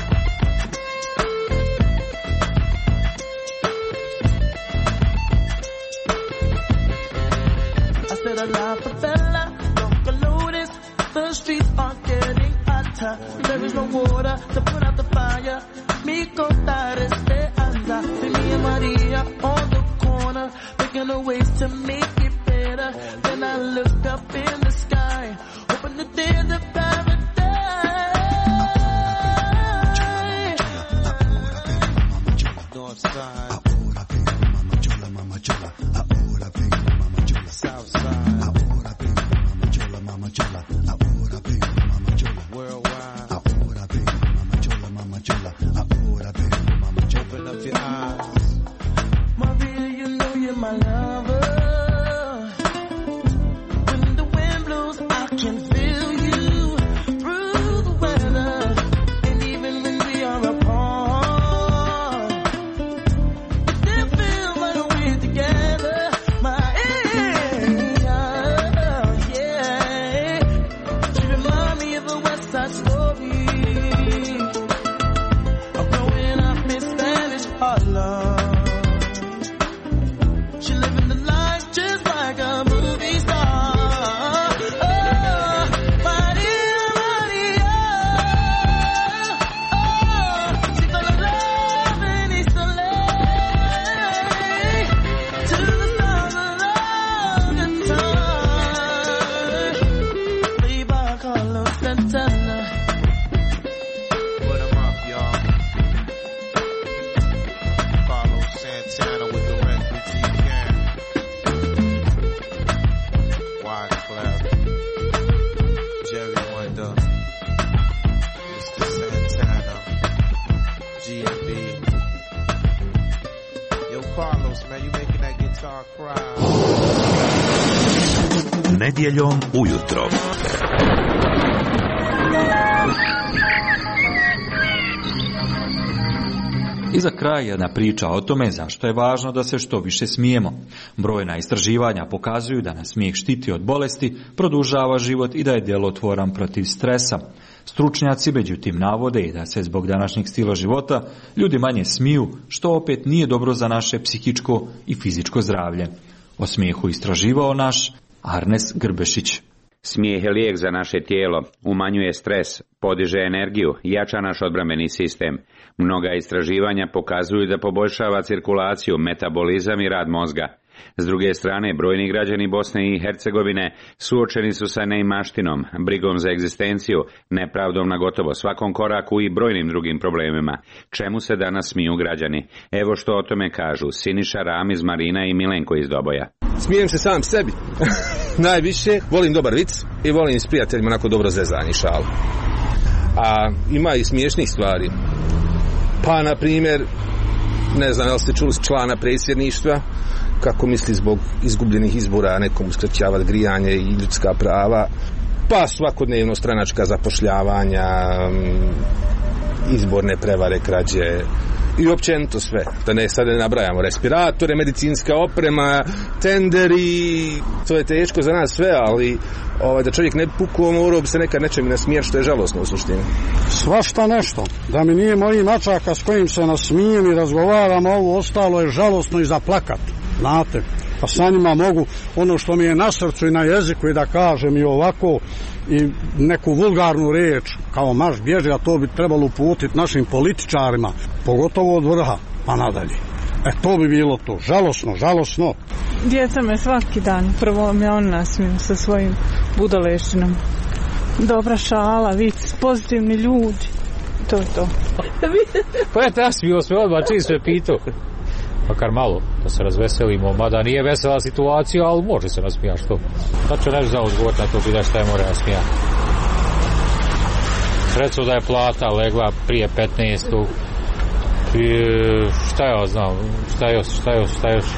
I said a la favela, don't notice. The streets are getting hotter. There is no water to put out the fire. Mi contar este anda. Me and Maria on the corner, thinking of ways to make it better. Then I looked up in the sky, hoping that there's a paradise. North side. ahora vengo, mama chola, mama chola. Ahora vengo, mama chola. South side. Ahora vengo, mama chola, mama chola. Ahora vengo, mama chola. Worldwide. Ahora vengo, mama chola, mama chola. Ahora vengo, mama chola. Open up your eyes. Maria, you know you're my lover. When the wind blows, I can feel you through the weather. And even when we are apart, it still feels like we're together. My yeah. She remind me of a West Side Story. I'm growing up in Spanish Harlem. She living the life just like a movie star. Oh, Maria, Maria. Oh, she fell in love in East L A. To the sound of the guitar. Played by Carlos Santana. Put 'em up, y'all. Carlos Santana with the refugee gang. Wyclef, Jerry Wonder, Mister Santana, G M B. Yo, Carlos, man, you making that guitar cry. Nedjeljom ujutro. I za kraj jedna priča o tome zašto je važno da se što više smijemo. Brojna istraživanja pokazuju da nas smijeh štiti od bolesti, produžava život i da je djelotvoran protiv stresa. Stručnjaci međutim navode i da se zbog današnjeg stila života ljudi manje smiju, što opet nije dobro za naše psihičko i fizičko zdravlje. O smijehu istraživao naš Arnes Grbešić. Smijeh je lijek za naše tijelo, umanjuje stres, podiže energiju, jača naš odbrambeni sistem. Mnoga istraživanja pokazuju da poboljšava cirkulaciju, metabolizam i rad mozga. S druge strane, brojni građani Bosne i Hercegovine suočeni su sa neimaštinom, brigom za egzistenciju, nepravdom na gotovo svakom koraku i brojnim drugim problemima. Čemu se danas smiju građani? Evo što o tome kažu Siniša, Ramiz, Marina i Milenko iz Doboja. Smijem se sam sebi. Najviše volim dobar vic i volim s prijateljima onako dobro zezanje, šalu. A ima i smiješnih stvari. Pa, na primjer, ne znam, jel ste čuli člana predsjedništva, kako misli zbog izgubljenih izbora nekom uskraćavati grijanje i ljudska prava, pa svakodnevno stranačka zapošljavanja, izborne prevare, krađe i općenito sve. Da ne sad ne nabrajamo, respiratore, medicinska oprema, tenderi, to je teško za nas sve, ali ovaj, da čovjek ne pukuo, morao bi se nekad nečem nasmijeti, što je žalosno u suštini. Svašta nešto. Da mi nije mojih mačaka s kojim se nasmijem i razgovaram, ovo ostalo je žalosno i za plakat. Znate, pa sa njima mogu ono što mi je na srcu i na jeziku i da kažem i ovako i neku vulgarnu riječ kao marš bježi, a to bi trebalo uputiti našim političarima, pogotovo od vrha pa nadalje. E, to bi bilo to. Žalosno, žalosno. Djeca me svaki dan, prvo me on nasmiju sa svojim budaleštinom. Dobra šala, vic, pozitivni ljudi. To je to. Pa je nasmio sve odmah, čim sve pitao. Makar malo, da se razveselimo, mada nije vesela situacija, ali može se nasmijati, što? Sad ću nešto za odgovor na to, bila šta je more nasmijati. Recimo da je plata legla prije petnaestog I šta ja znam, šta još, šta još, šta još.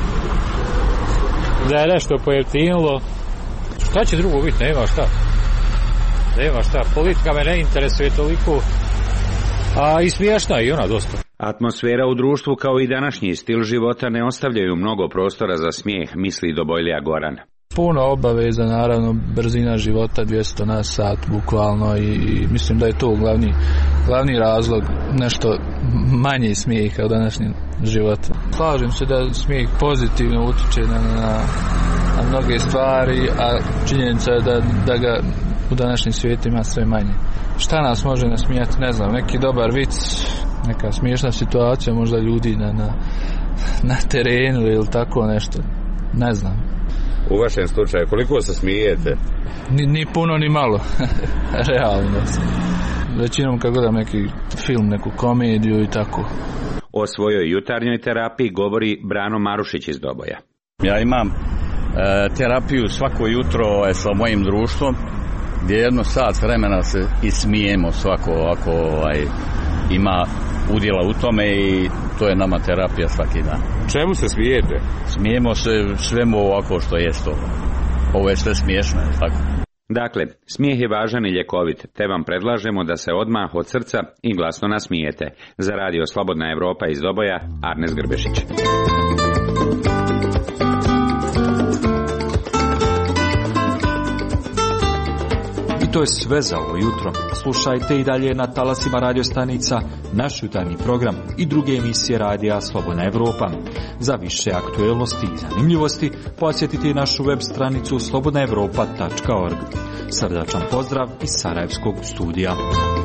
Da je nešto pojeftinilo. Šta će drugo biti, nema šta. Nema šta, politika me ne interesuje toliko, a i smiješna i ona dosta. Atmosfera u društvu kao i današnji stil života ne ostavljaju mnogo prostora za smijeh, misli Dobojlija Goran. Puno obaveza, naravno, brzina života dvjesto na sat bukvalno i mislim da je to glavni, glavni razlog, nešto manje smijeha u današnjem životu. Slažem se da smijeh pozitivno utječe na, na, na mnoge stvari, a činjenica je da, da ga u današnjem svijetu ima sve manje. Šta nas može nasmijati, ne znam, neki dobar vic, neka smiješna situacija, možda ljudi na, na, na terenu ili tako nešto, ne znam. U vašem slučaju, koliko se smijete? Ni, ni puno, ni malo. Realno. Većinom kad gledam neki film, neku komediju i tako. O svojoj jutarnjoj terapiji govori Brano Marušić iz Doboja. Ja imam e, terapiju svako jutro e, sa mojim društvom, gdje jedno sat vremena se i smijemo svako ako ovaj, ima udjela u tome i to je nama terapija svaki dan. Čemu se smijete? Smijemo se svemu ovako što je to. Ovo je sve smiješno, tako. Dakle, smijeh je važan i ljekovit, te vam predlažemo da se odmah od srca i glasno nasmijete. Za radio Slobodna Evropa iz Doboja, Arnes Grbešić. To je sve za ovo jutro. Slušajte i dalje na talasima radiostanica naš jutarnji program i druge emisije radija Slobodna Evropa. Za više aktuelnosti i zanimljivosti posjetite našu web stranicu slobodna evropa tačka org. Srdačan pozdrav iz Sarajevskog studija.